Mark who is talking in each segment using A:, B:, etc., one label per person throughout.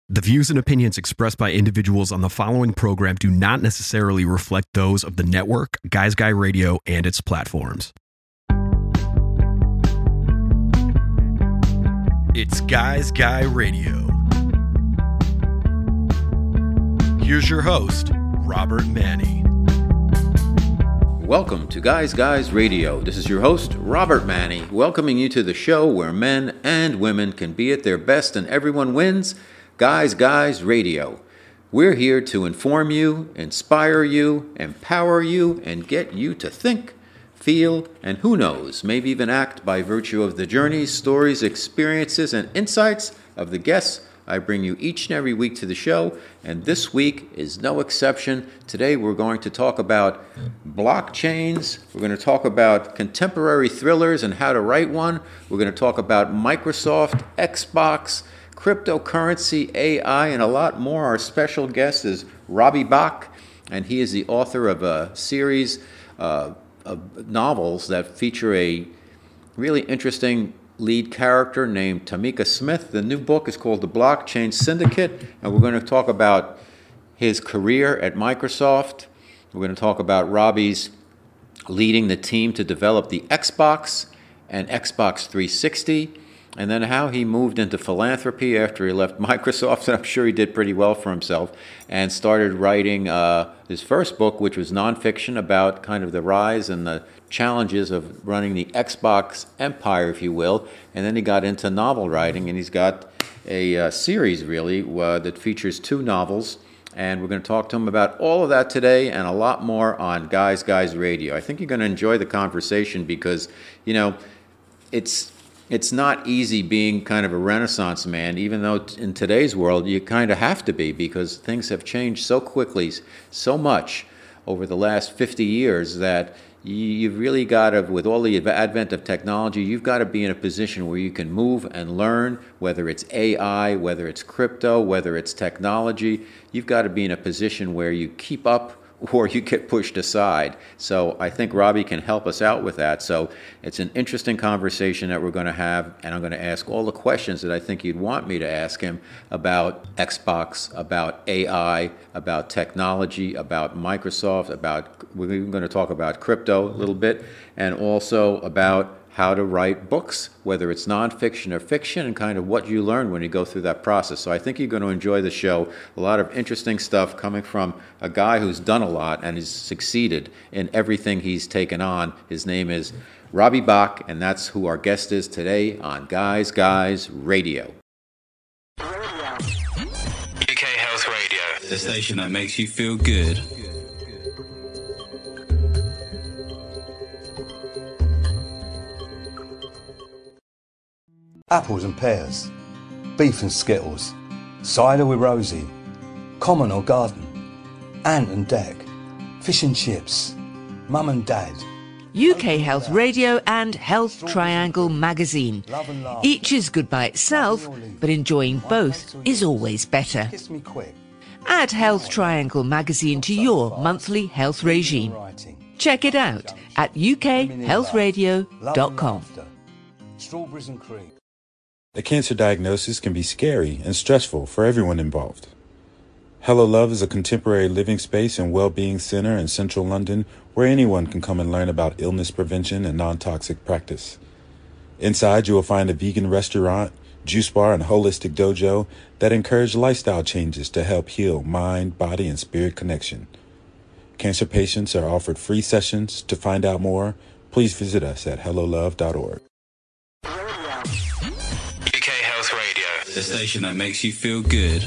A: The views and opinions expressed by individuals on the following program do not necessarily reflect those of the network, Guys Guy Radio, and its platforms. It's Guys Guy Radio. Here's your host, Robert Manny.
B: Welcome to Guys Guys Radio. This is your host, Robert Manny, welcoming you to the show where men and women can be at their best and everyone wins. Guys Guys Radio. We're here to inform you, inspire you, empower you, and get you to think, feel, and who knows, maybe even act by virtue of the journeys, stories, experiences, and insights of the guests I bring you each and every week to the show, and this week is no exception. Today we're going to talk about blockchains, we're going to talk about contemporary thrillers and how to write one, we're going to talk about Microsoft, Xbox, cryptocurrency, AI, and a lot more. Our special guest is Robbie Bach, and he is the author of a series of novels that feature a really interesting lead character named Tamika Smith. The new book is called The Blockchain Syndicate, and we're going to talk about his career at Microsoft. We're going to talk about Robbie's leading the team to develop the Xbox and Xbox 360, and then how he moved into philanthropy after he left Microsoft, and I'm sure he did pretty well for himself, and started writing his first book, which was nonfiction about kind of the rise and the challenges of running the Xbox empire, if you will. And then he got into novel writing, and he's got a series, really, that features 2 novels. And we're going to talk to him about all of that today and a lot more on Guys Guys Radio. I think you're going to enjoy the conversation because, you know, it's not easy being kind of a Renaissance man, even though in today's world you kind of have to be, because things have changed so quickly, so much over the last 50 years that you've really got to, with all the advent of technology, you've got to be in a position where you can move and learn, whether it's AI, whether it's crypto, whether it's technology. You've got to be in a position where you keep up or you get pushed aside. So I think Robbie can help us out with that. So it's an interesting conversation that we're going to have, and I'm going to ask all the questions that I think you'd want me to ask him about Xbox, about AI, about technology, about Microsoft, we're even going to talk about crypto a little bit, and also about how to write books, whether it's nonfiction or fiction, and kind of what you learn when you go through that process. So I think you're going to enjoy the show. A lot of interesting stuff coming from a guy who's done a lot and has succeeded in everything he's taken on. His name is Robbie Bach, and that's who our guest is today on Guys Guys Radio.
C: UK Health Radio, the station that makes you feel good.
D: Apples and pears, beef and skittles, cider with Rosie, common or garden, ant and deck, fish and chips, mum and dad.
E: UK Health Radio and Health Triangle magazine. Each is good by itself, but enjoying both is always better.
D: Kiss me quick.
E: Add Health Triangle magazine to your monthly health regime. Check it out at ukhealthradio.com.
D: Strawberries and cream.
F: A cancer diagnosis can be scary and stressful for everyone involved. Hello Love is a contemporary living space and well-being center in central London where anyone can come and learn about illness prevention and non-toxic practice. Inside, you will find a vegan restaurant, juice bar, and holistic dojo that encourage lifestyle changes to help heal mind, body, and spirit connection. Cancer patients are offered free sessions. To find out more, please visit us at hellolove.org.
C: The station that makes you feel good.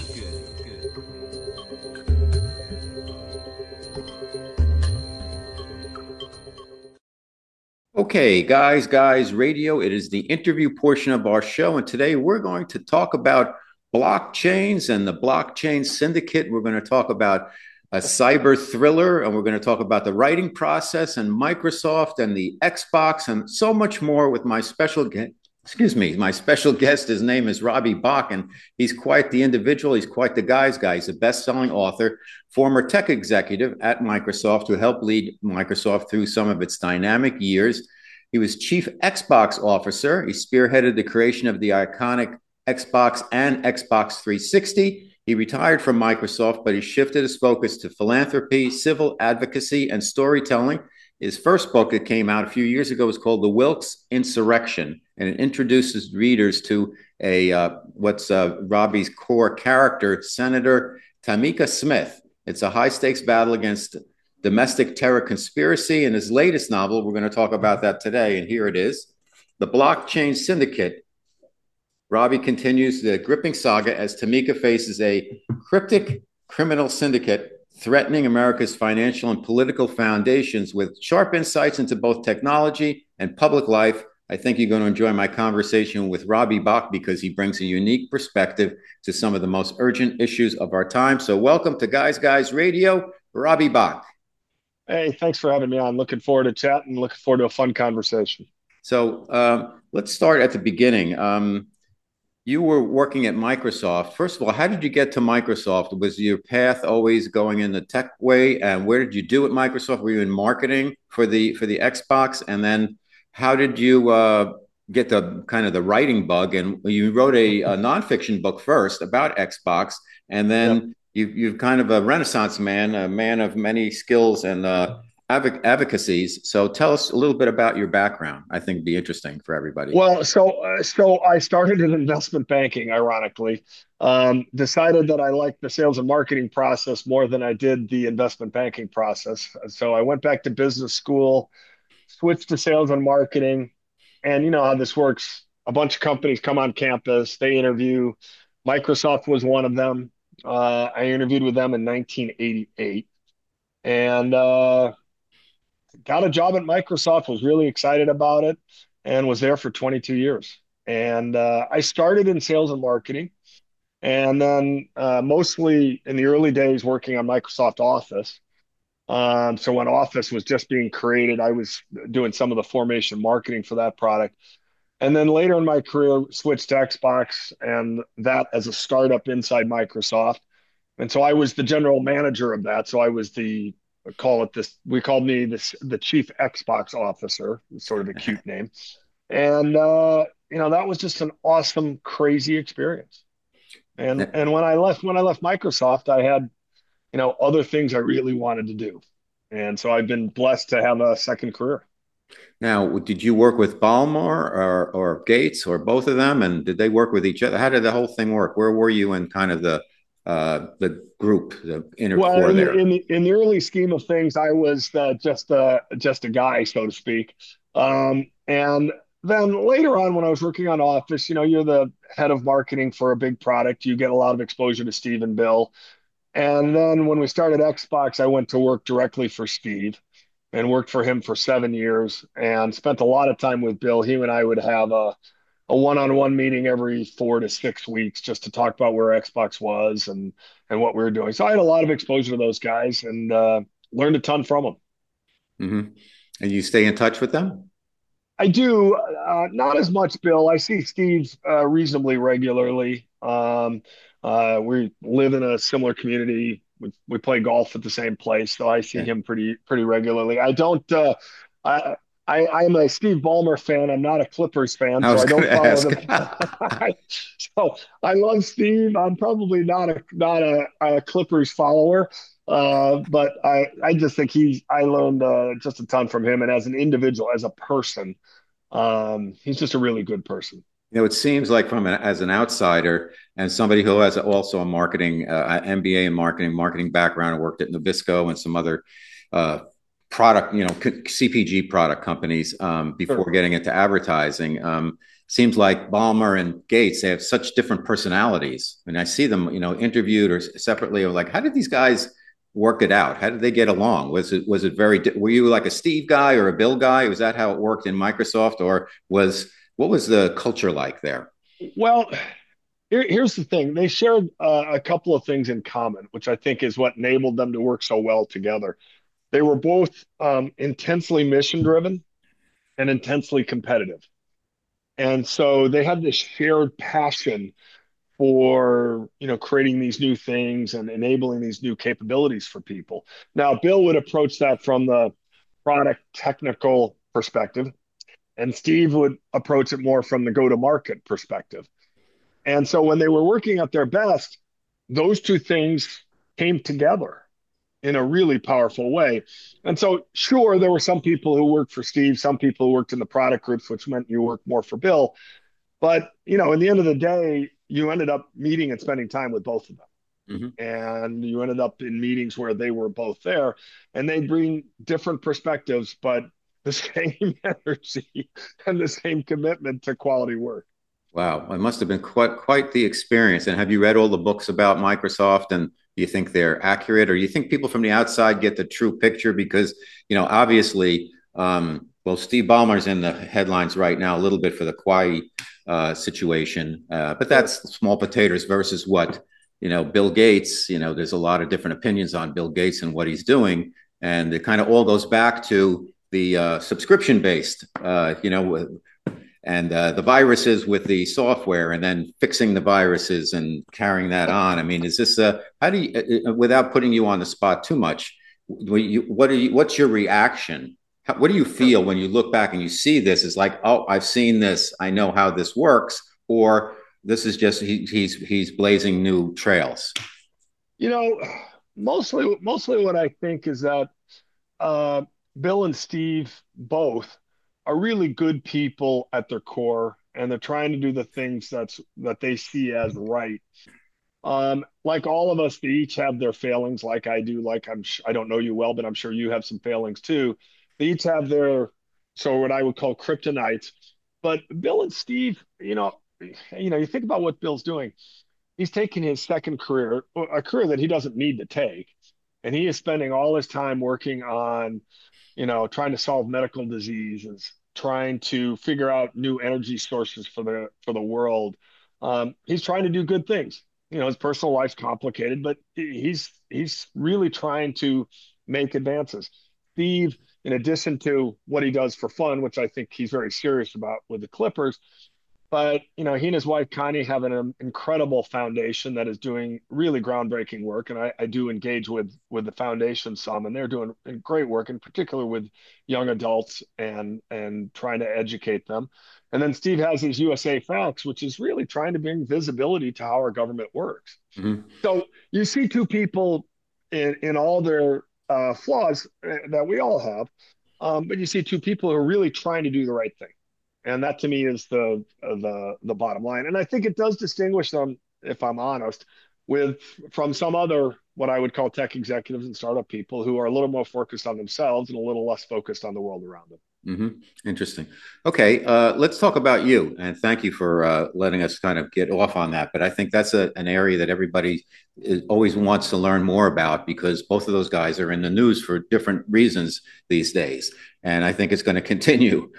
B: Okay, Guys Radio, it is the interview portion of our show, and today we're going to talk about blockchains and the blockchain syndicate. We're going to talk about a cyber thriller, and we're going to talk about the writing process and Microsoft and the Xbox and so much more with my special guest. My special guest, his name is Robbie Bach, and he's quite the individual. He's quite the guy's guy. He's a best-selling author, former tech executive at Microsoft who helped lead Microsoft through some of its dynamic years. He was chief Xbox officer. He spearheaded the creation of the iconic Xbox and Xbox 360. He retired from Microsoft, but he shifted his focus to philanthropy, civil advocacy, and storytelling. His first book that came out a few years ago was called The Wilkes Insurrection, and it introduces readers to what's Robbie's core character, Senator Tamika Smith. It's a high-stakes battle against domestic terror conspiracy. In his latest novel, we're going to talk about that today, and here it is, The Blockchain Syndicate. Robbie continues the gripping saga as Tamika faces a cryptic criminal syndicate threatening America's financial and political foundations with sharp insights into both technology and public life. I think you're going to enjoy my conversation with Robbie Bach because he brings a unique perspective to some of the most urgent issues of our time. So welcome to Guys Radio, Robbie Bach.
G: Hey, thanks for having me on. Looking forward to chatting, looking forward to a fun conversation.
B: So let's start at the beginning. You were working at Microsoft. First of all, how did you get to Microsoft? Was your path always going in the tech way? And where did you do at Microsoft? Were you in marketing for the Xbox? And then how did you get the kind of the writing bug? And you wrote a nonfiction book first about Xbox, and then you're kind of a Renaissance man, a man of many skills and advocacies. So tell us a little bit about your background. I think it'd be interesting for everybody.
G: Well, so I started in investment banking, ironically. Decided that I liked the sales and marketing process more than I did the investment banking process. So I went back to business school, switched to sales and marketing. And you know how this works. A bunch of companies come on campus, they interview. Microsoft was one of them. I interviewed with them in 1988. And got a job at Microsoft, was really excited about it, and was there for 22 years. And I started in sales and marketing, and then mostly in the early days working on Microsoft Office. So when Office was just being created, I was doing some of the formation marketing for that product. And then later in my career, switched to Xbox, and that as a startup inside Microsoft. And so I was the general manager of that. So I was we called me the chief Xbox officer, sort of a cute name. And, that was just an awesome, crazy experience. And when I left Microsoft, I had, other things I really wanted to do. And so I've been blessed to have a second career.
B: Now, did you work with Ballmer or Gates or both of them? And did they work with each other? How did the whole thing work? Where were you in kind of the group, the inner core there?
G: In the early scheme of things, I was just a guy, so to speak. And then later on, when I was working on Office, you're the head of marketing for a big product. You get a lot of exposure to Steve and Bill. And then when we started Xbox, I went to work directly for Steve and worked for him for 7 years and spent a lot of time with Bill. He and I would have a one-on-one meeting every 4 to 6 weeks just to talk about where Xbox was and what we were doing. So I had a lot of exposure to those guys and learned a ton from them.
B: Mm-hmm. And you stay in touch with them?
G: I do. Not as much Bill. I see Steve reasonably regularly. We live in a similar community. We play golf at the same place, so I see him pretty regularly. I don't. I'm a Steve Ballmer fan. I'm not a Clippers fan, so I don't follow them. So I love Steve. I'm probably not a Clippers follower, but I just think I learned just a ton from him, and as an individual, as a person, he's just a really good person.
B: It seems like as an outsider and somebody who has also a marketing, MBA in marketing background, and worked at Nabisco and some other product, CPG product companies before getting into advertising. Seems like Ballmer and Gates, they have such different personalities. And I see them, interviewed or separately. Like, how did these guys work it out? How did they get along? Was it were you like a Steve guy or a Bill guy? Was that how it worked in Microsoft, or what was the culture like there?
G: Well, here's the thing. They shared a couple of things in common, which I think is what enabled them to work so well together. They were both intensely mission-driven and intensely competitive. And so they had this shared passion for, creating these new things and enabling these new capabilities for people. Now, Bill would approach that from the product technical perspective, and Steve would approach it more from the go-to-market perspective. And so when they were working at their best, those two things came together in a really powerful way. And so, sure, there were some people who worked for Steve, some people who worked in the product groups, which meant you worked more for Bill. But, in the end of the day, you ended up meeting and spending time with both of them.
B: Mm-hmm.
G: And you ended up in meetings where they were both there, and they bring different perspectives, but the same energy and the same commitment to quality work.
B: Wow, it must have been quite the experience. And have you read all the books about Microsoft? And do you think they're accurate, or do you think people from the outside get the true picture? Because obviously, well, Steve Ballmer's in the headlines right now a little bit for the Huawei situation, but that's small potatoes versus what Bill Gates. There's a lot of different opinions on Bill Gates and what he's doing, and it kind of all goes back to the subscription based. And the viruses with the software, and then fixing the viruses and carrying that on. I mean, is this how do you, without putting you on the spot too much, what's your reaction? What do you feel when you look back and you see this? Is like, oh, I've seen this, I know how this works, or this is just he's blazing new trails?
G: Mostly what I think is that Bill and Steve both are really good people at their core, and they're trying to do the things that they see as right. Like all of us, they each have their failings, like I do. Like I don't know you well, but I'm sure you have some failings too. They each have their, so what I would call kryptonites. But Bill and Steve, you think about what Bill's doing. He's taking his second career, a career that he doesn't need to take, and he is spending all his time working on trying to solve medical diseases, trying to figure out new energy sources for the world. He's trying to do good things. His personal life's complicated, but he's really trying to make advances. Steve, in addition to what he does for fun, which I think he's very serious about with the Clippers, but he and his wife Connie have an incredible foundation that is doing really groundbreaking work, and I do engage with the foundation some, and they're doing great work, in particular with young adults and trying to educate them. And then Steve has his USA Facts, which is really trying to bring visibility to how our government works.
B: Mm-hmm.
G: So you see two people in all their flaws that we all have, but you see two people who are really trying to do the right thing. And that to me is the bottom line. And I think it does distinguish them, if I'm honest, from some other what I would call tech executives and startup people who are a little more focused on themselves and a little less focused on the world around them.
B: Mm-hmm. Interesting. Okay, let's talk about you. And thank you for letting us kind of get off on that. But I think that's an area that everybody always wants to learn more about, because both of those guys are in the news for different reasons these days. And I think it's going to continue.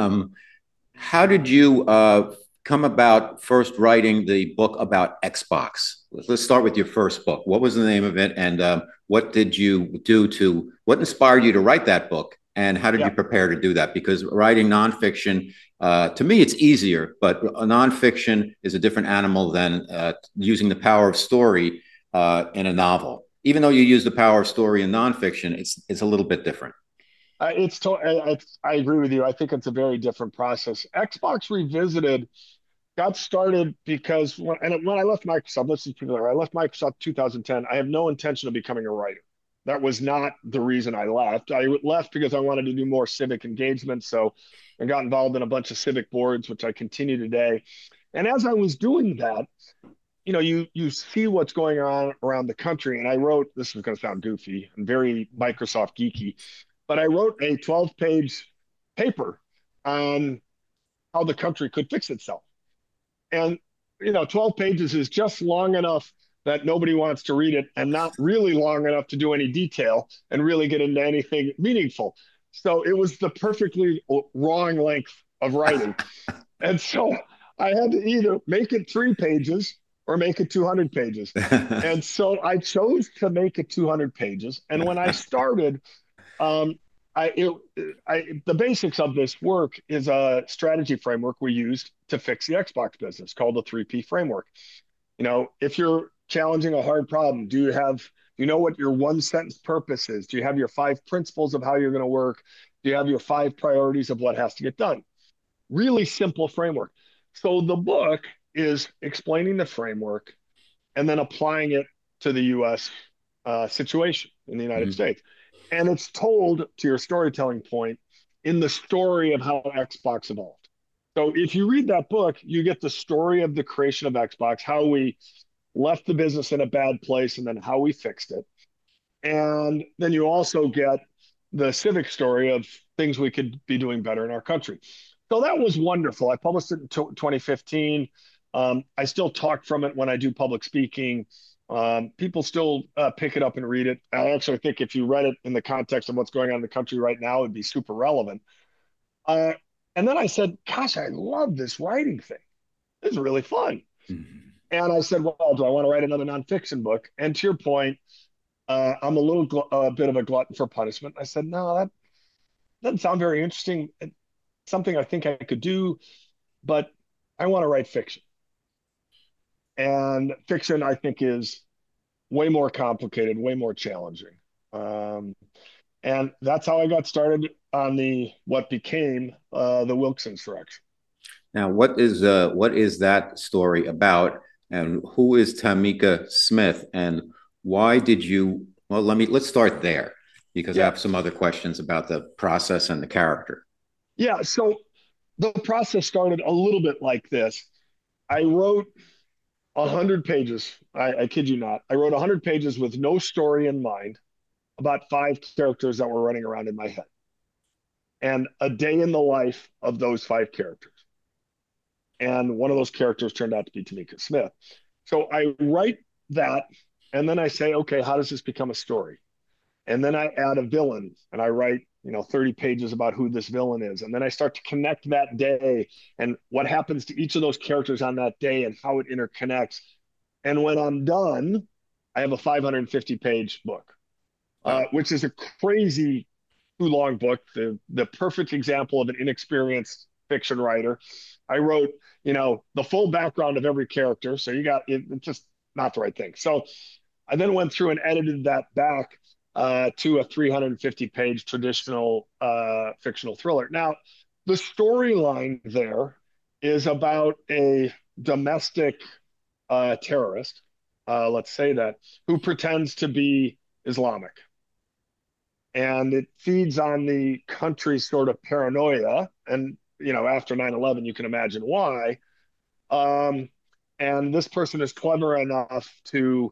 B: How did you come about first writing the book about Xbox? Let's start with your first book. What was the name of it, and what did you do what inspired you to write that book, and how did you prepare to do that? Because writing nonfiction, to me, it's easier, but nonfiction is a different animal than using the power of story in a novel. Even though you use the power of story in nonfiction, it's a little bit different.
G: I agree with you. I think it's a very different process. Xbox Revisited got started because when I left Microsoft, let's just be clear, I left Microsoft 2010. I have no intention of becoming a writer. That was not the reason I left. I left because I wanted to do more civic engagement. So I got involved in a bunch of civic boards, which I continue today. And as I was doing that, you see what's going on around the country. And I wrote, this is going to sound goofy and very Microsoft geeky, but I wrote a 12-page paper on how the country could fix itself. And, 12 pages is just long enough that nobody wants to read it, and not really long enough to do any detail and really get into anything meaningful. So it was the perfectly wrong length of writing. And so I had to either make it 3 pages or make it 200 pages. And so I chose to make it 200 pages. And when I started, the basics of this work is a strategy framework we used to fix the Xbox business called the 3P framework. If you're challenging a hard problem, do you know what your one sentence purpose is? Do you have your 5 principles of how you're going to work? Do you have your 5 priorities of what has to get done? Really simple framework. So the book is explaining the framework and then applying it to the U.S. Situation in the United States. And it's told, to your storytelling point, in the story of how Xbox evolved. So if you read that book, you get the story of the creation of Xbox, how we left the business in a bad place, and then how we fixed it. And then you also get the civic story of things we could be doing better in our country. So that was wonderful. I published it in 2015. I still talk from it when I do public speaking. People still pick it up and read it. I actually think if you read it in the context of what's going on in the country right now, it'd be super relevant. And then I said, gosh, I love this writing thing. This is really fun. Mm-hmm. And I said, well, do I want to write another nonfiction book? And to your point, I'm a bit of a glutton for punishment. I said, no, that doesn't sound very interesting. It's something I think I could do, but I want to write fiction. And fiction, I think, is way more complicated, way more challenging. And that's how I got started on what became the Wilkes Insurrection.
B: Now, what is that story about, and who is Tamika Smith, and why did you? Well, let's start there, because I have some other questions about the process and the character.
G: Yeah, so the process started a little bit like this. I wrote 100 pages. I kid you not. I wrote 100 pages with no story in mind, about 5 characters that were running around in my head, and a day in the life of those 5 characters. And one of those characters turned out to be Tamika Smith. So I write that, and then I say, okay, how does this become a story? And then I add a villain, and I write 30 pages about who this villain is. And then I start to connect that day and what happens to each of those characters on that day and how it interconnects. And when I'm done, I have a 550-page book, which is a crazy too long book, the perfect example of an inexperienced fiction writer. I wrote, the full background of every character. So you got it's just not the right thing. So I then went through and edited that back to a 350-page traditional fictional thriller. Now, the storyline there is about a domestic terrorist, let's say that, who pretends to be Islamic. And it feeds on the country's sort of paranoia. And, after 9/11, you can imagine why. And this person is clever enough to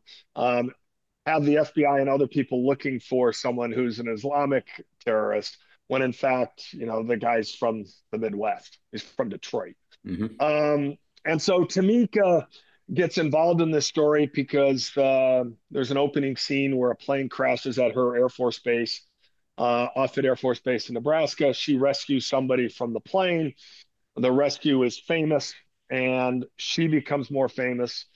G: have the FBI and other people looking for someone who's an Islamic terrorist, when in fact, the guy's from the Midwest. He's from Detroit. Mm-hmm. And so Tamika gets involved in this story because there's an opening scene where a plane crashes at her Air Force base, Offutt Air Force Base in Nebraska. She rescues somebody from the plane. The rescue is famous, and she becomes more famous.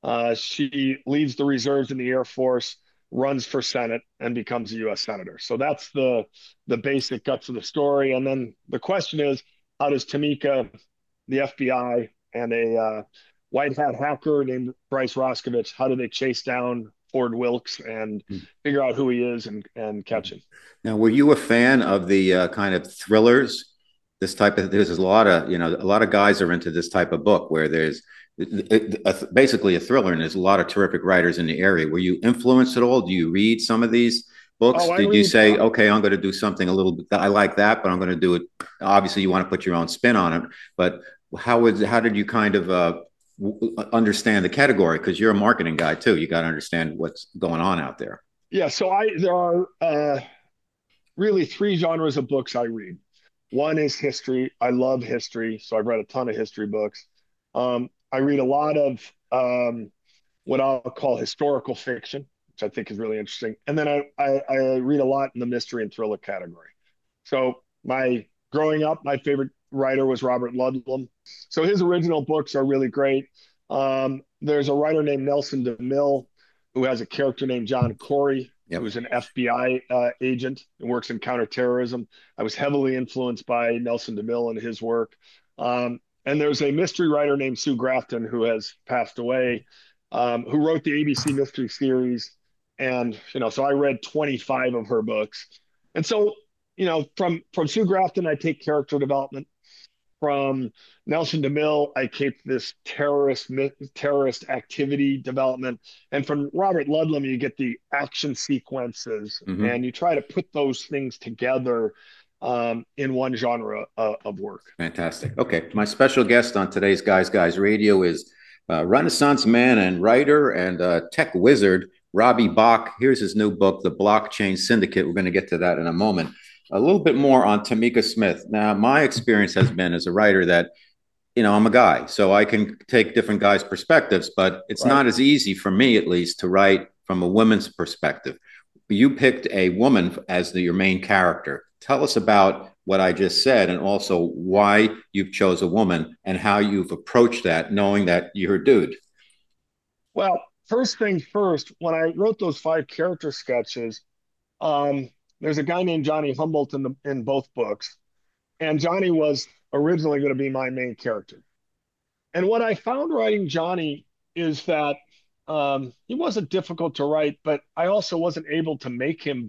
G: She leaves the reserves in the Air Force, runs for Senate, and becomes a U.S. Senator. So that's the basic guts of the story. And then the question is, how does Tamika, the FBI, and a white hat hacker named Bryce Roscovich, how do they chase down Ford Wilkes and figure out who he is and catch him?
B: Now, were you a fan of the kind of thrillers? There's a lot of guys are into this type of book where there's basically a thriller, and there's a lot of terrific writers in the area. Were you influenced at all? Do you read some of these books? Did you say, okay, I'm going to do something a little bit, I like that, but I'm going to do it. Obviously, you want to put your own spin on it, but how did you kind of understand the category? Because you're a marketing guy too. You got to understand what's going on out there.
G: Yeah. So there are really 3 genres of books I read. One is history. I love history. So I've read a ton of history books. I read a lot of what I'll call historical fiction, which I think is really interesting. And then I read a lot in the mystery and thriller category. So growing up, my favorite writer was Robert Ludlum. So his original books are really great. There's a writer named Nelson DeMille who has a character named John Corey, who's an FBI agent and works in counterterrorism. I was heavily influenced by Nelson DeMille and his work. And there's a mystery writer named Sue Grafton who has passed away, who wrote the ABC Mystery Series. And, so I read 25 of her books. And so, from Sue Grafton, I take character development. From Nelson DeMille, I keep this terrorist activity development. And from Robert Ludlum, you get the action sequences, and you try to put those things together in one genre of work.
B: Fantastic. Okay. My special guest on today's Guys Radio is Renaissance man and writer and tech wizard, Robbie Bach. Here's his new book, The Blockchain Syndicate. We're going to get to that in a moment. A little bit more on Tamika Smith. Now, my experience has been as a writer that, I'm a guy, so I can take different guys' perspectives, but it's not as easy for me, at least, to write from a woman's perspective. You picked a woman as your main character. Tell us about what I just said and also why you've chose a woman and how you've approached that, knowing that you're a dude.
G: Well, first thing first, when I wrote those 5 character sketches, there's a guy named Johnny Humboldt in both books, and Johnny was originally going to be my main character. And what I found writing Johnny is that he wasn't difficult to write, but I also wasn't able to make him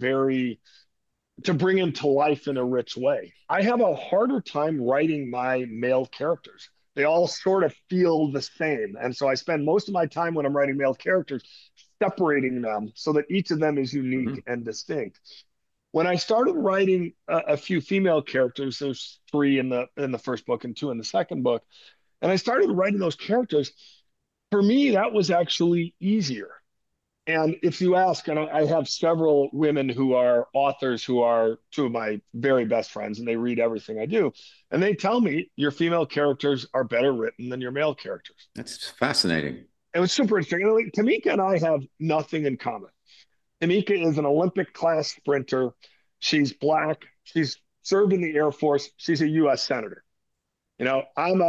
G: to bring him to life in a rich way. I have a harder time writing my male characters. They all sort of feel the same. And so I spend most of my time when I'm writing male characters separating them so that each of them is unique and distinct. When I started writing a few female characters, there's 3 in the first book and 2 in the second book, and I started writing those characters, for me, that was actually easier. And if you ask, and I have several women who are authors who are 2 of my very best friends, and they read everything I do, and they tell me your female characters are better written than your male characters.
B: That's fascinating.
G: It was super interesting. Tamika and I have nothing in common. Tamika is an Olympic class sprinter. She's Black. She's served in the Air Force. She's a U.S. Senator. I'm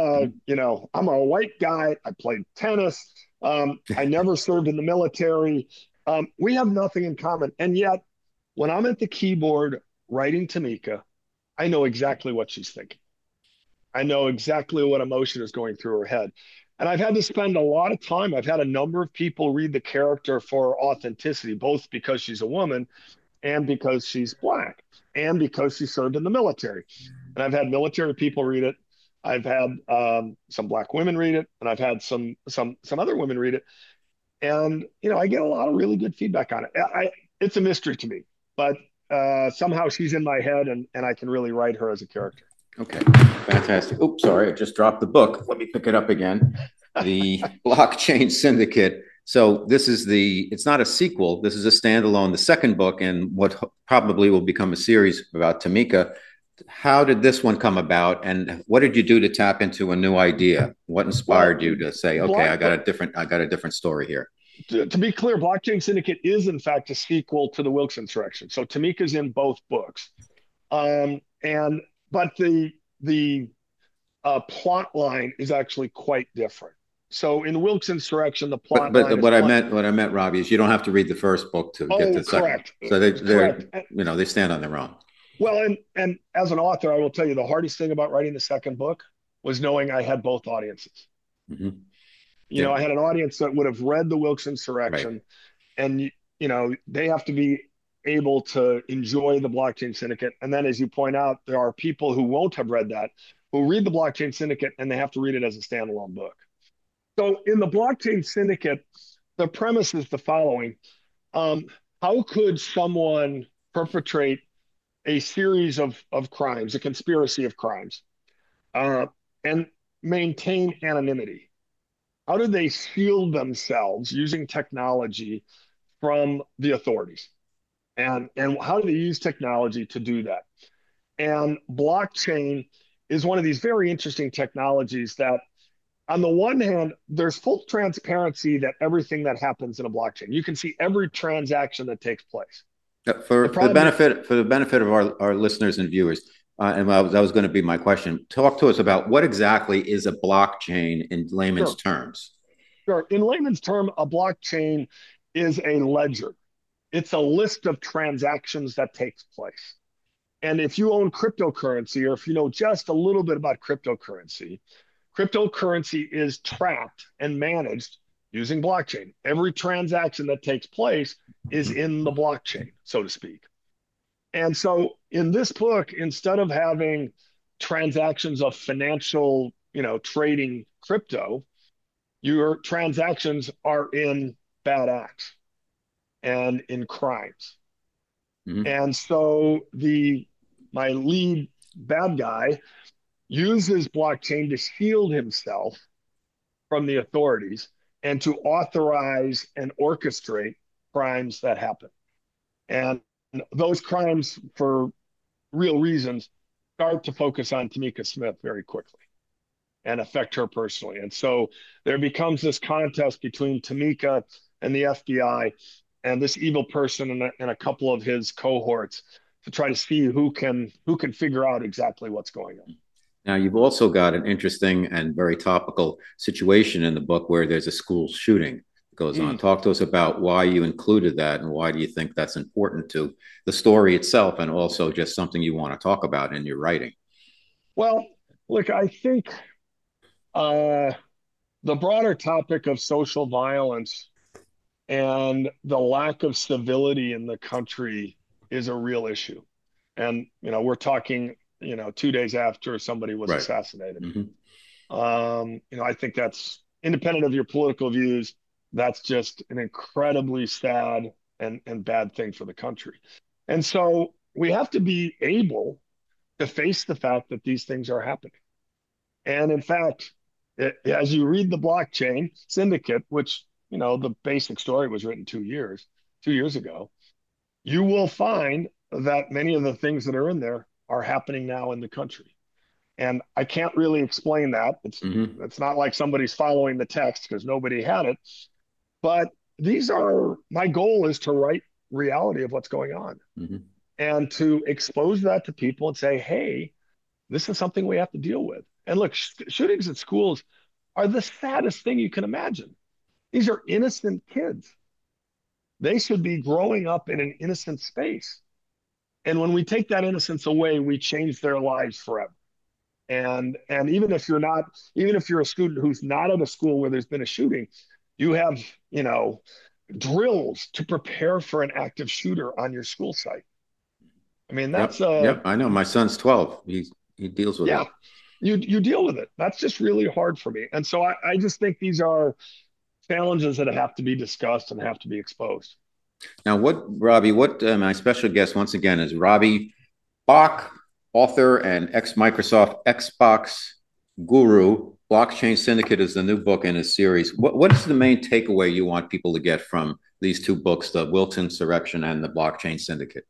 G: a white guy. I played tennis. I never served in the military. We have nothing in common. And yet, when I'm at the keyboard writing Tamika, I know exactly what she's thinking. I know exactly what emotion is going through her head. And I've had to spend a lot of time. I've had a number of people read the character for authenticity, both because she's a woman and because she's Black and because she served in the military. And I've had military people read it. I've had some Black women read it, and I've had some other women read it. And, I get a lot of really good feedback on it. It's a mystery to me, but somehow she's in my head and I can really write her as a character.
B: Okay, fantastic. Oops, sorry, I just dropped the book. Let me pick it up again. The Blockchain Syndicate. So it's not a sequel. This is a standalone, the second book, and what probably will become a series about Tamika. How did this one come about, and what did you do to tap into a new idea? What inspired you to say, okay, I got a different story here?
G: To be clear, Blockchain Syndicate is in fact a sequel to the Wilkes Insurrection. So Tamika's in both books. But the plot line is actually quite different. So in Wilkes Insurrection, the plot line.
B: But what I meant, Robbie, is you don't have to read the first book to get to the
G: correct.
B: Second. So they stand on their own.
G: Well, and as an author, I will tell you the hardest thing about writing the second book was knowing I had both audiences. Mm-hmm. I had an audience that would have read the Wilkes Insurrection, and they have to be able to enjoy the Blockchain Syndicate. And then, as you point out, there are people who won't have read that, who read the Blockchain Syndicate, and they have to read it as a standalone book. So in the Blockchain Syndicate, the premise is the following. How could someone perpetrate a series of crimes, a conspiracy of crimes, and maintain anonymity? How do they shield themselves using technology from the authorities? And how do they use technology to do that? And blockchain is one of these very interesting technologies that, on the one hand, there's full transparency that everything that happens in a blockchain, you can see every transaction that takes place.
B: For the benefit of our listeners and viewers, and that was going to be my question. Talk to us about what exactly is a blockchain in layman's terms.
G: Sure. In layman's term, a blockchain is a ledger. It's a list of transactions that takes place. And if you own cryptocurrency, or if you know just a little bit about cryptocurrency is tracked and managed using blockchain. Every transaction that takes place is in the blockchain, so to speak. And so in this book, instead of having transactions of financial, trading crypto, your transactions are in bad acts and in crimes.
B: Mm-hmm.
G: And so my lead bad guy uses blockchain to shield himself from the authorities and to authorize and orchestrate crimes that happen. And those crimes, for real reasons, start to focus on Tamika Smith very quickly and affect her personally. And so there becomes this contest between Tamika and the FBI and this evil person and a couple of his cohorts to try to see who can figure out exactly what's going on.
B: Now, you've also got an interesting and very topical situation in the book where there's a school shooting that goes on. Talk to us about why you included that and why do you think that's important to the story itself and also just something you want to talk about in your writing.
G: Well, look, I think the broader topic of social violence and the lack of civility in the country is a real issue. And, we're talking 2 days after somebody was assassinated.
B: Mm-hmm.
G: I think that's independent of your political views. That's just an incredibly sad and bad thing for the country. And so we have to be able to face the fact that these things are happening. And in fact, as you read the Blockchain Syndicate, which, the basic story was written 2 years ago, you will find that many of the things that are in there are happening now in the country. And I can't really explain that. It's not like somebody's following the text because nobody had it. But my goal is to write reality of what's going on and to expose that to people and say, hey, this is something we have to deal with. And look, shootings at schools are the saddest thing you can imagine. These are innocent kids. They should be growing up in an innocent space. And when we take that innocence away, we change their lives forever. And even if you're a student who's not at a school where there's been a shooting, you have, drills to prepare for an active shooter on your school site. I mean, that's
B: yep. I know my son's 12. He deals with it.
G: Yeah, you deal with it. That's just really hard for me. And so I just think these are challenges that have to be discussed and have to be exposed.
B: Now, Robbie, my special guest once again is Robbie Bach, author and ex-Microsoft Xbox guru. Blockchain Syndicate is the new book in his series. What is the main takeaway you want people to get from these two books, the Wilton Insurrection and the Blockchain Syndicate?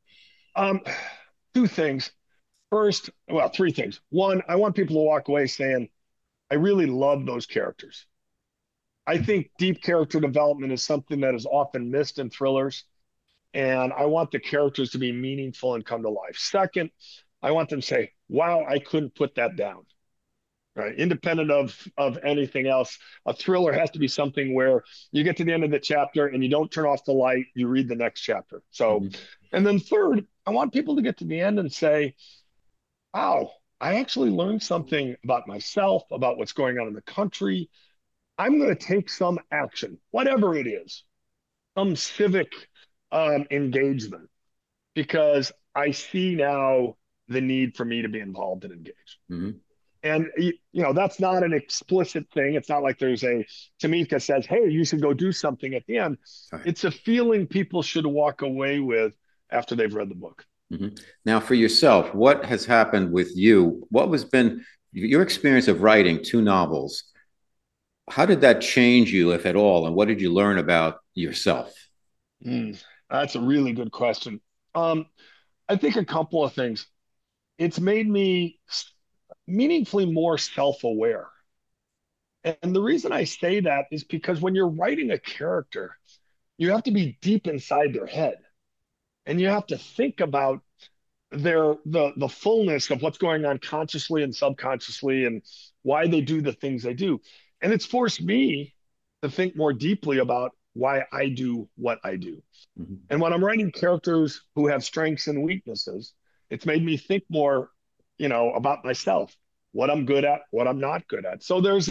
G: Two things. First, three things. One, I want people to walk away saying, I really love those characters. I think deep character development is something that is often missed in thrillers, and I want the characters to be meaningful and come to life. Second, I want them to say, wow, I couldn't put that down. Right? Independent of anything else, a thriller has to be something where you get to the end of the chapter and you don't turn off the light, you read the next chapter. So, and then third, I want people to get to the end and say, wow, I actually learned something about myself, about what's going on in the country. I'm going to take some action, whatever it is, some civic engagement, because I see now the need for me to be involved and engaged.
B: Mm-hmm.
G: And, that's not an explicit thing. It's not like there's Tamika says, hey, you should go do something at the end.
B: Right.
G: It's a feeling people should walk away with after they've read the book.
B: Mm-hmm. Now, for yourself, what has happened with you? What has been your experience of writing 2 novels? How did that change you, if at all? And what did you learn about yourself?
G: That's a really good question. I think a couple of things. It's made me meaningfully more self-aware. And the reason I say that is because when you're writing a character, you have to be deep inside their head. And you have to think about the fullness of what's going on consciously and subconsciously and why they do the things they do. And it's forced me to think more deeply about why I do what I do.
B: Mm-hmm.
G: And when I'm writing characters who have strengths and weaknesses, it's made me think more, about myself, what I'm good at, what I'm not good at. So there's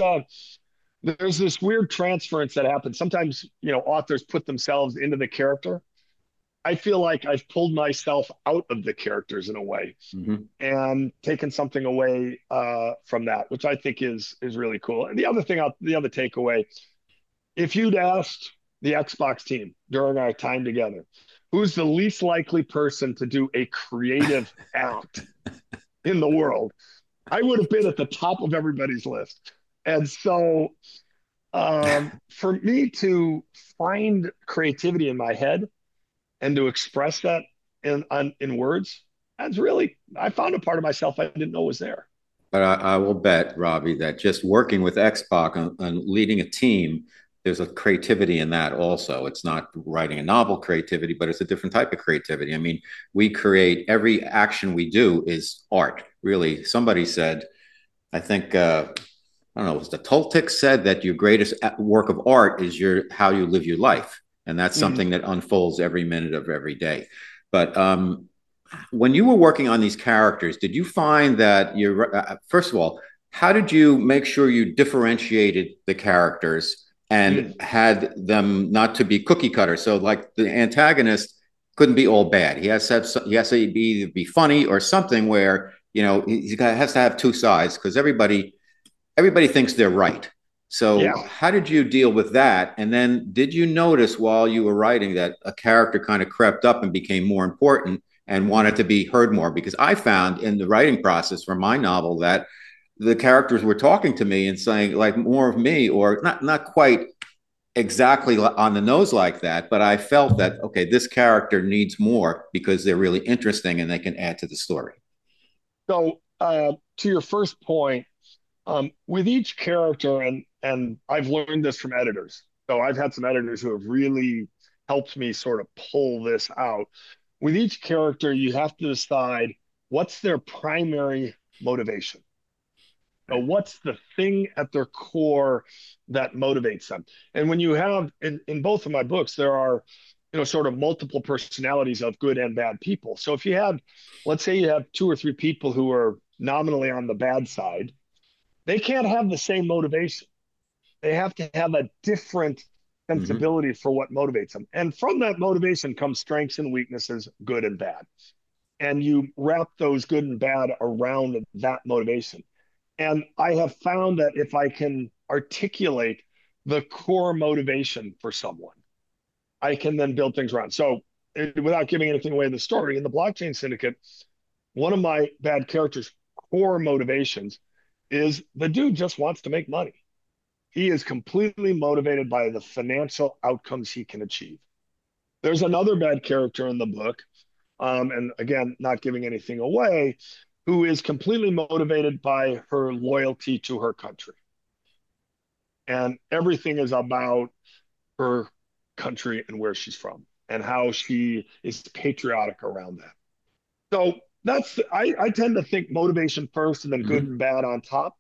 G: this weird transference that happens. Sometimes, authors put themselves into the character I feel like I've pulled myself out of the characters in a way
B: Mm-hmm.
G: and taken something away from that, which I think is really cool. And the other takeaway, if you'd asked the Xbox team during our time together, who's the least likely person to do a creative act in the world, I would have been at the top of everybody's list. And so for me to find creativity in my head and to express that in words, I found a part of myself I didn't know was there.
B: But I will bet, Robbie, that just working with Xbox and leading a team, there's a creativity in that also. It's not writing a novel creativity, but it's a different type of creativity. I mean, we create every action we do is art. Really, somebody said, I think I don't know, it was the Toltec said that your greatest work of art is how you live your life, and that's something that unfolds every minute of every day. But when you were working on these characters, did you find that first of all, how did you make sure you differentiated the characters and had them not to be cookie cutter? So, like the antagonist couldn't be all bad. He has to either be funny or something where he has to have two sides because everybody thinks they're right. So how did you deal with that? And then did you notice while you were writing that a character kind of crept up and became more important and wanted to be heard more? Because I found in the writing process for my novel that the characters were talking to me and saying like more of me, or not quite exactly on the nose like that, but I felt that, okay, this character needs more because they're really interesting and they can add to the story.
G: So to your first point, with each character, and I've learned this from editors. So I've had some editors who have really helped me sort of pull this out. With each character, you have to decide what's their primary motivation. So what's the thing at their core that motivates them? And when you have in both of my books, there are sort of multiple personalities of good and bad people. So if you have, let's say you have two or three people who are nominally on the bad side, they can't have the same motivation. They have to have a different sensibility for what motivates them. And from that motivation comes strengths and weaknesses, good and bad. And you wrap those good and bad around that motivation. And I have found that if I can articulate the core motivation for someone, I can then build things around. So without giving anything away in the story, in the Blockchain Syndicate, one of my bad characters' core motivations is the dude just wants to make money. He is completely motivated by the financial outcomes he can achieve. There's another bad character in the book, and again, not giving anything away, who is completely motivated by her loyalty to her country. And everything is about her country and where she's from and how she is patriotic around that. So I tend to think motivation first and then good and bad on top.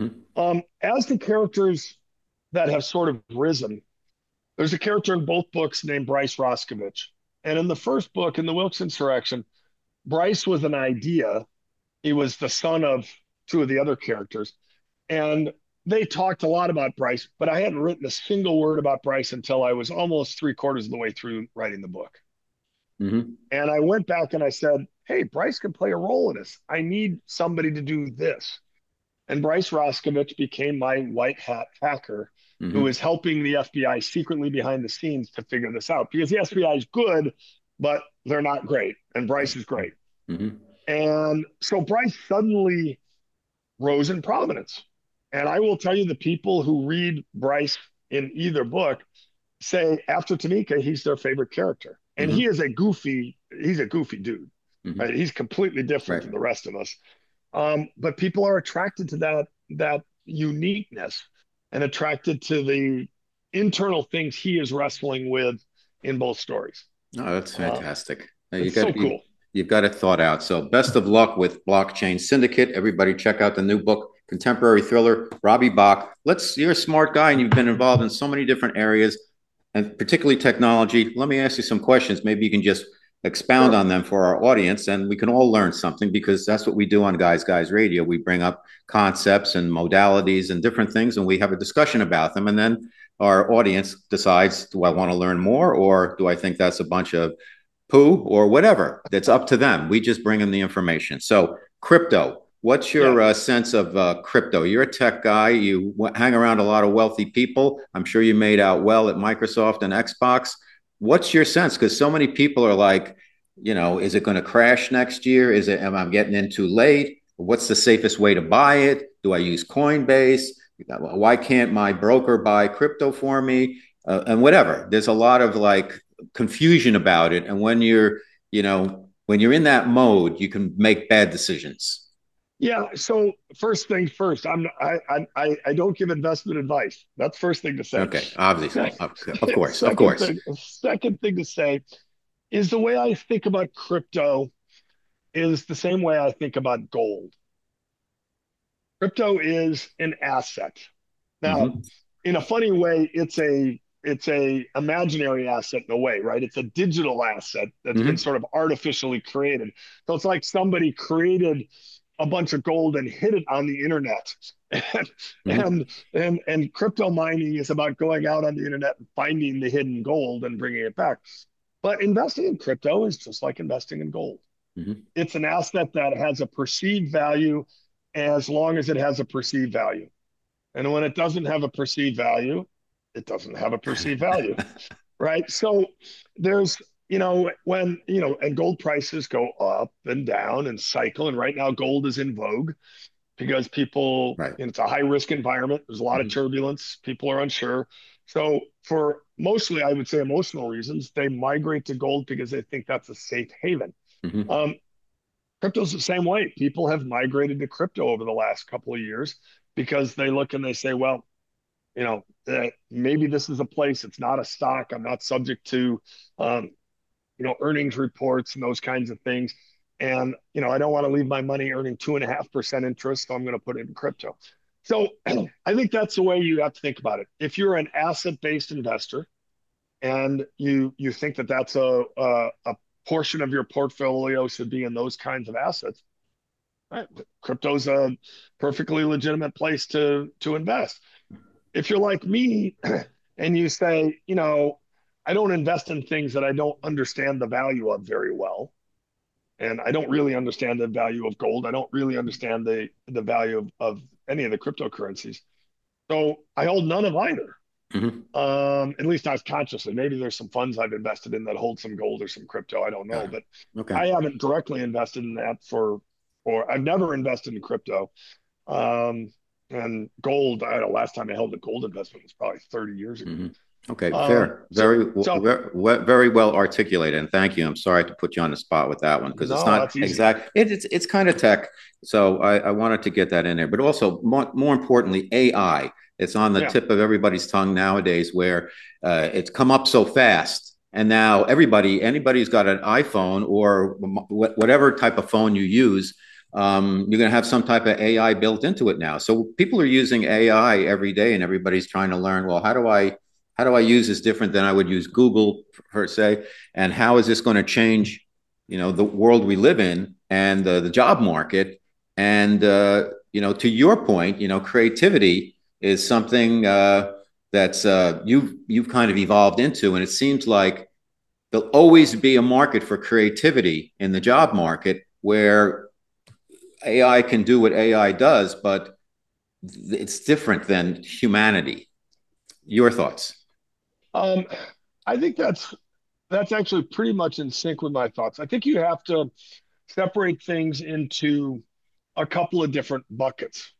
G: As the characters that have sort of risen, there's a character in both books named Bryce Roscovich. And in the first book, in the Wilkes Insurrection, Bryce was an idea. He was the son of two of the other characters. And they talked a lot about Bryce, but I hadn't written a single word about Bryce until I was almost 3/4 of the way through writing the book. And I went back and I said, hey, Bryce can play a role in this. I need somebody to do this. And Bryce Roscovich became my white hat hacker who is helping the FBI secretly behind the scenes to figure this out. Because the FBI is good, but they're not great. And Bryce is great. And so Bryce suddenly rose in prominence. And I will tell you, the people who read Bryce in either book say after Tamika, he's their favorite character. And he's a goofy dude. Right? He's completely different from the rest of us. But people are attracted to that uniqueness and attracted to the internal things he is wrestling with in both stories.
B: Oh, that's fantastic.
G: Cool.
B: You've got it thought out. So best of luck with Blockchain Syndicate. Everybody check out the new book, contemporary thriller, Robbie Bach. You're a smart guy and you've been involved in so many different areas, and particularly technology. Let me ask you some questions. Maybe you can just expound on them for our audience, and we can all learn something, because that's what we do on Guys Radio. We bring up concepts and modalities and different things, and we have a discussion about them. And then our audience decides, do I want to learn more, or do I think that's a bunch of poo or whatever. That's up to them. We just bring them the information. So crypto, what's your sense of crypto? You're a tech guy. You hang around a lot of wealthy people. I'm sure you made out well at Microsoft and Xbox. What's your sense? Because so many people are like, is it going to crash next year? Am I getting in too late? What's the safest way to buy it? Do I use Coinbase? Why can't my broker buy crypto for me? And whatever. There's a lot of like confusion about it. And when you're in that mode, you can make bad decisions.
G: Yeah. So first things first, I don't give investment advice. That's first thing to say.
B: Okay. Obviously. Of course.
G: Second thing to say is the way I think about crypto is the same way I think about gold. Crypto is an asset. Now, in a funny way, it's a imaginary asset in a way, right? It's a digital asset that's been sort of artificially created. So it's like somebody created a bunch of gold and hid it on the internet. And crypto mining is about going out on the internet and finding the hidden gold and bringing it back. But investing in crypto is just like investing in gold. It's an asset that has a perceived value as long as it has a perceived value. And when it doesn't have a perceived value, it doesn't have a perceived value, right? So there's, and gold prices go up and down and cycle. And right now gold is in vogue because people, it's a high risk environment. There's a lot of turbulence. People are unsure. So for mostly, I would say emotional reasons, they migrate to gold because they think that's a safe haven. Crypto's the same way. People have migrated to crypto over the last couple of years because they look and they say, well, maybe this is a place. It's not a stock. I'm not subject to, earnings reports and those kinds of things. And, I don't want to leave my money earning 2.5% interest. So I'm going to put it in crypto. So I think that's the way you have to think about it. If you're an asset-based investor and you think that that's a portion of your portfolio should be in those kinds of assets, right? Crypto's a perfectly legitimate place to invest. If you're like me and you say, I don't invest in things that I don't understand the value of very well, and I don't really understand the value of gold, I don't really understand the value of any of the cryptocurrencies, so I hold none of either. At least not consciously. Maybe there's some funds I've invested in that hold some gold or some crypto. I don't know, but I haven't directly invested in that I've never invested in crypto. And gold, last time I held a gold investment was probably 30 years ago.
B: Okay, fair. Very well articulated, and thank you. I'm sorry to put you on the spot with that one because it's not exact. It's kind of tech, so I wanted to get that in there. But also, more importantly, AI. It's on the tip of everybody's tongue nowadays, where it's come up so fast, and now anybody who's got an iPhone or whatever type of phone you use, you're going to have some type of AI built into it now. So people are using AI every day, and everybody's trying to learn, well, how do I use this different than I would use Google per se? And how is this going to change, the world we live in and the job market? And, to your point, creativity is something that's you've kind of evolved into. And it seems like there'll always be a market for creativity in the job market where AI can do what AI does, but it's different than humanity. Your thoughts?
G: I think that's actually pretty much in sync with my thoughts. I think you have to separate things into a couple of different buckets.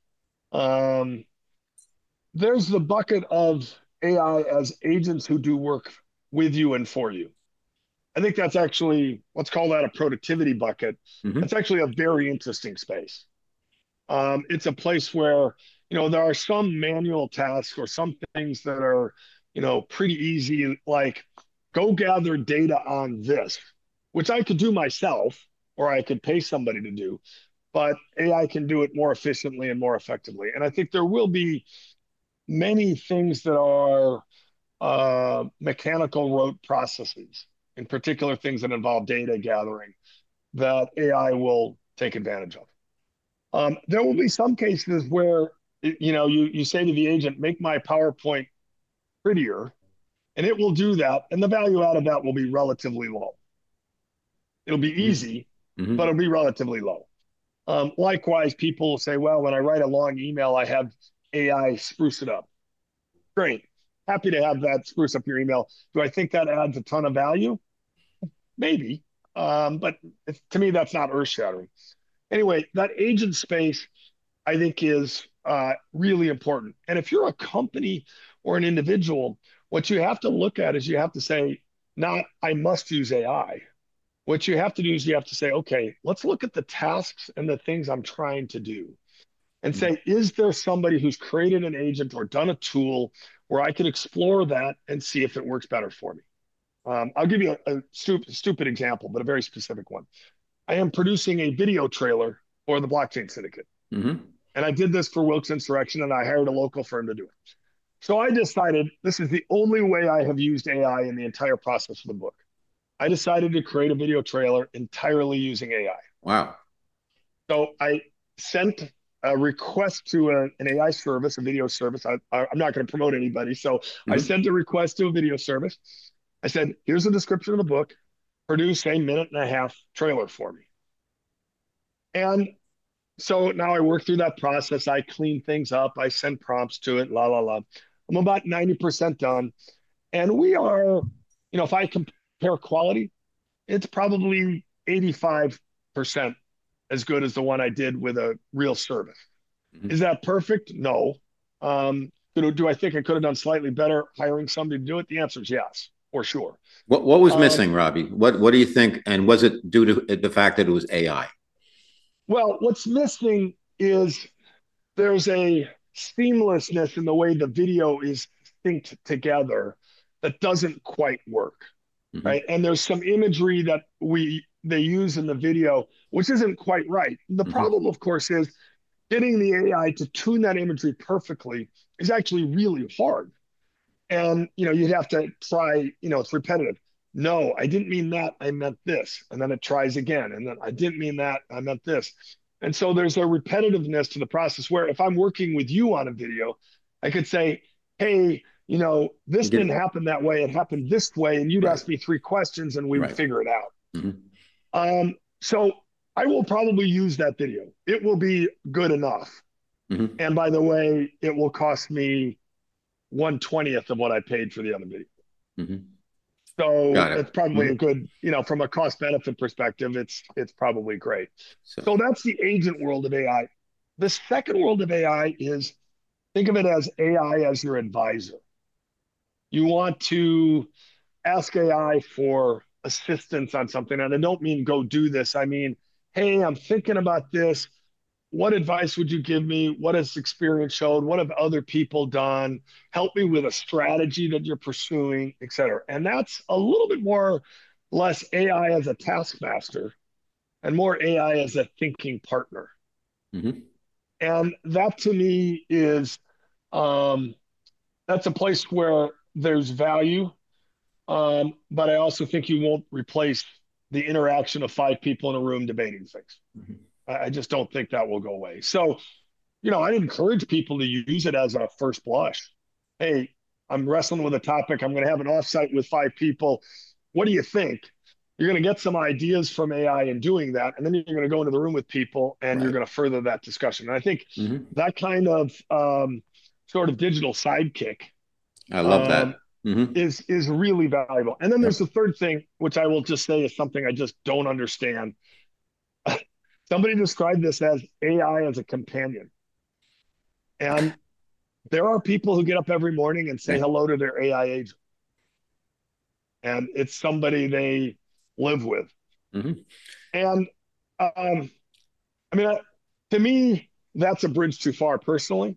G: There's the bucket of AI as agents who do work with you and for you. I think that's actually, let's call that a productivity bucket. That's actually a very interesting space. It's a place where, there are some manual tasks or some things that are, pretty easy, like go gather data on this, which I could do myself, or I could pay somebody to do, but AI can do it more efficiently and more effectively. And I think there will be many things that are mechanical rote processes, in particular things that involve data gathering, that AI will take advantage of. There will be some cases where you say to the agent, make my PowerPoint prettier, and it will do that, and the value out of that will be relatively low. It'll be easy, but it'll be relatively low. Likewise, people will say, well, when I write a long email, I have AI spruce it up. Great. Happy to have that spruce up your email. Do I think that adds a ton of value? Maybe. But to me, that's not earth shattering. Anyway, that agent space, I think, is really important. And if you're a company or an individual, what you have to look at is you have to say, not I must use AI. What you have to do is you have to say, okay, let's look at the tasks and the things I'm trying to do and say, is there somebody who's created an agent or done a tool where I can explore that and see if it works better for me? I'll give you a stupid example, but a very specific one. I am producing a video trailer for the Blockchain Syndicate. And I did this for Wilkes Insurrection, and I hired a local firm to do it. So I decided this is the only way I have used AI in the entire process of the book. I decided to create a video trailer entirely using AI.
B: Wow.
G: So I sent a request to an AI service, a video service. I'm not going to promote anybody. So I sent a request to a video service. I said, here's a description of the book. Produce a 1.5-minute trailer for me. And so now I work through that process. I clean things up. I send prompts to it, I'm about 90% done. And we are, if I compare quality, it's probably 85% as good as the one I did with a real service. Is that perfect? No. Do I think I could have done slightly better hiring somebody to do it? The answer is yes, for sure.
B: What was missing, Robbie? What do you think? And was it due to the fact that it was AI?
G: Well, what's missing is there's a seamlessness in the way the video is synced together that doesn't quite work, right? And there's some imagery that they use in the video, which isn't quite right. The problem, of course, is getting the AI to tune that imagery perfectly is actually really hard. And, you'd have to try, it's repetitive. No, I didn't mean that. I meant this. And then it tries again. And then I didn't mean that. I meant this. And so there's a repetitiveness to the process where if I'm working with you on a video, I could say, hey, this didn't happen that way. It happened this way. And you'd ask me 3 questions and we would figure it out. So I will probably use that video. It will be good enough. And by the way, it will cost me 1/20th of what I paid for the other video. So it's probably a good, from a cost benefit perspective, it's probably great. So that's the agent world of AI. The second world of AI is, think of it as AI as your advisor. You want to ask AI for assistance on something. And I don't mean go do this. I mean, hey, I'm thinking about this. What advice would you give me? What has experience showed? What have other people done? Help me with a strategy that you're pursuing, et cetera. And that's a little bit less AI as a taskmaster and more AI as a thinking partner. And that to me is, that's a place where there's value. But I also think you won't replace the interaction of 5 people in a room debating things. I just don't think that will go away. So, I encourage people to use it as a first blush. Hey, I'm wrestling with a topic. I'm going to have an offsite with 5 people. What do you think? You're going to get some ideas from AI in doing that. And then you're going to go into the room with people and you're going to further that discussion. And I think that kind of sort of digital sidekick.
B: I love that.
G: Is really valuable. And then there's the third thing, which I will just say is something I just don't understand. Somebody described this as AI as a companion. And there are people who get up every morning and say hello to their AI agent. And it's somebody they live with. And to me, that's a bridge too far personally.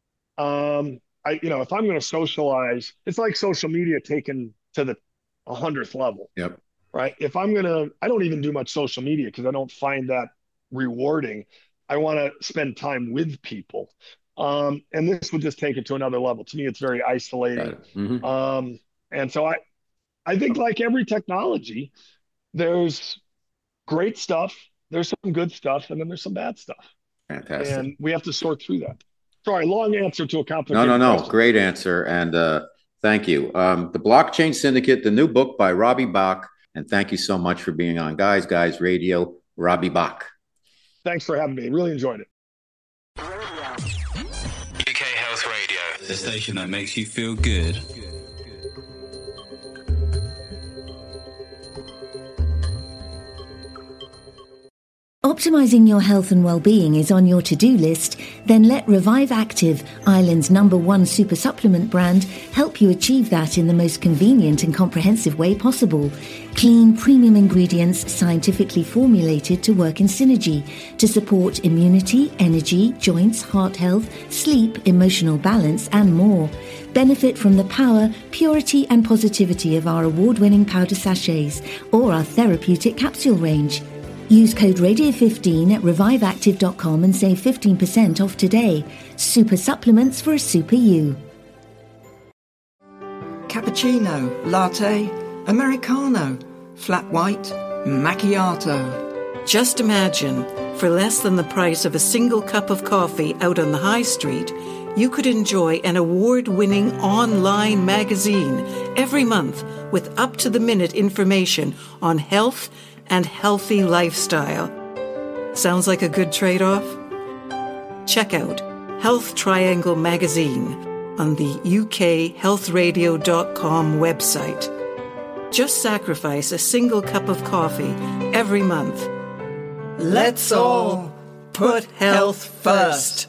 G: If I'm going to socialize, it's like social media taken to the 100th level. Right. If I don't even do much social media because I don't find that rewarding. I want to spend time with people. And this would just take it to another level. To me, it's very isolating. And so I think like every technology, there's great stuff, there's some good stuff, and then there's some bad stuff.
B: Fantastic.
G: And we have to sort through that. Sorry, long answer to a complicated
B: question. Great answer. And thank you. The Blockchain Syndicate, the new book by Robbie Bach. And thank you so much for being on Guys Guys Radio, Robbie Bach.
G: Thanks for having me. Really enjoyed it.
C: UK Health Radio, the station that makes you feel good.
H: Optimizing your health and well-being is on your to-do list? Then let Revive Active, Ireland's #1 super supplement brand, help you achieve that in the most convenient and comprehensive way possible. Clean, premium ingredients scientifically formulated to work in synergy to support immunity, energy, joints, heart health, sleep, emotional balance, and more. Benefit from the power, purity, and positivity of our award-winning powder sachets or our therapeutic capsule range. Use code Radio15 at reviveactive.com and save 15% off today. Super supplements for a super you.
I: Cappuccino, latte, Americano, flat white, macchiato. Just imagine, for less than the price of a single cup of coffee out on the high street, you could enjoy an award-winning online magazine every month with up-to-the-minute information on health and healthy lifestyle. Sounds like a good trade-off? Check out Health Triangle Magazine on the ukhealthradio.com website. Just sacrifice a single cup of coffee every month. Let's all put health first.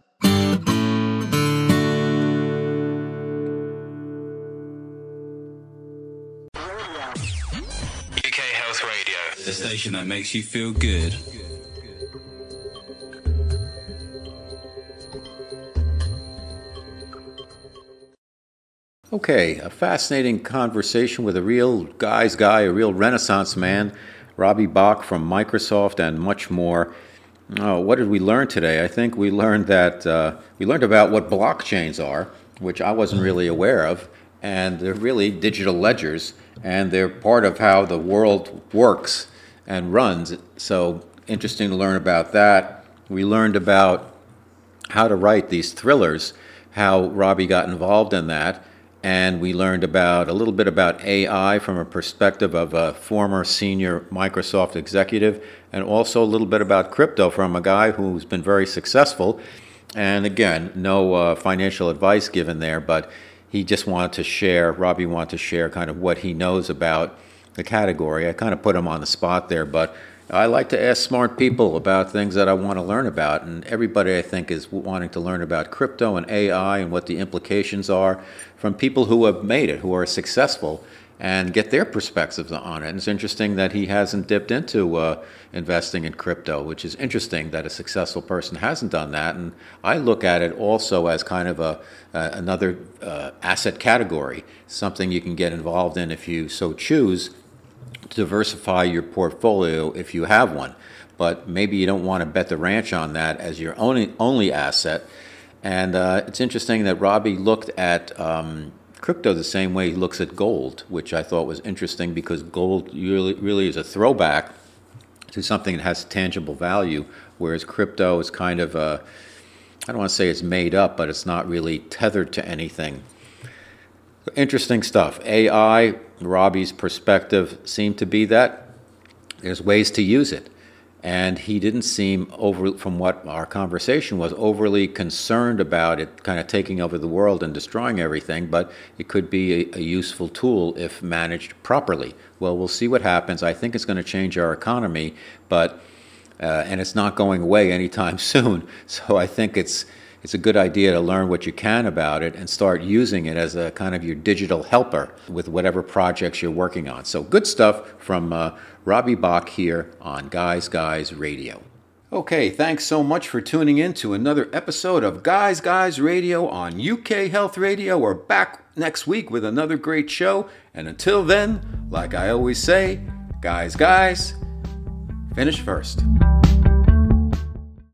C: The station that makes you feel good.
B: Okay, a fascinating conversation with a real guy's guy, a real Renaissance man, Robbie Bach from Microsoft, and much more. Oh, what did we learn today? I think we learned that we learned about what blockchains are, which I wasn't really aware of, and they're really digital ledgers, and they're part of how the world works and runs. So interesting to learn about that. We learned about how to write these thrillers, how Robbie got involved in that, and we learned about a little bit about AI from a perspective of a former senior Microsoft executive, and also a little bit about crypto from a guy who's been very successful. And again, no financial advice given there, but he just wanted to share, Robbie wanted to share kind of what he knows about the category. I kind of put him on the spot there, but I like to ask smart people about things that I want to learn about, and everybody I think is wanting to learn about crypto and AI and what the implications are from people who have made it, who are successful, and get their perspectives on it. And it's interesting that he hasn't dipped into investing in crypto, which is interesting that a successful person hasn't done that. And I look at it also as kind of another asset category, something you can get involved in if you so choose, to diversify your portfolio if you have one. But maybe you don't want to bet the ranch on that as your only asset. And it's interesting that Robbie looked at crypto the same way he looks at gold, which I thought was interesting because gold really is a throwback to something that has tangible value, whereas crypto is kind of I don't want to say it's made up, but it's not really tethered to anything. Interesting stuff. AI, Robbie's perspective seemed to be that there's ways to use it. And he didn't seem, from what our conversation was, overly concerned about it kind of taking over the world and destroying everything, but it could be a useful tool if managed properly. Well, we'll see what happens. I think it's going to change our economy, but and it's not going away anytime soon. So I think it's a good idea to learn what you can about it and start using it as a kind of your digital helper with whatever projects you're working on. So good stuff from Robbie Bach here on Guys Guys Radio. Okay, thanks so much for tuning in to another episode of Guys Guys Radio on UK Health Radio. We're back next week with another great show. And until then, like I always say, guys, finish first.